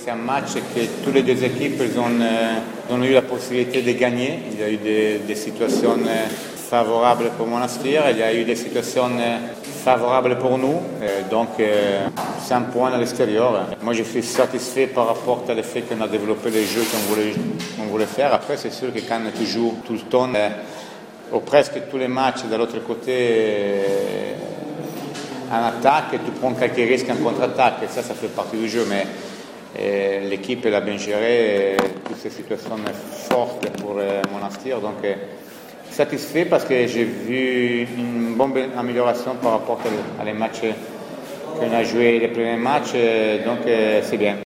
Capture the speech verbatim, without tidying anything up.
c'est un match que toutes les deux équipes ils ont, euh, ont eu la possibilité de gagner. Il y a eu des, des situations favorables pour Monastir, il y a eu des situations favorables pour nous. Et donc, euh, c'est un point à l'extérieur. Moi, je suis satisfait par rapport au fait qu'on a développé les jeux qu'on voulait, qu'on voulait faire. Après, c'est sûr que quand tu joues tout le temps, euh, ou presque tous les matchs de l'autre côté, euh, en attaque, tu prends quelques risques en contre-attaque. Et ça, ça fait partie du jeu. Mais euh, l'équipe elle a bien géré toutes ces situations fortes pour euh, Monastir. Donc, euh, satisfait parce que j'ai vu une bonne amélioration par rapport à les matchs qu'on a joué les premiers matchs. Donc, euh, c'est bien.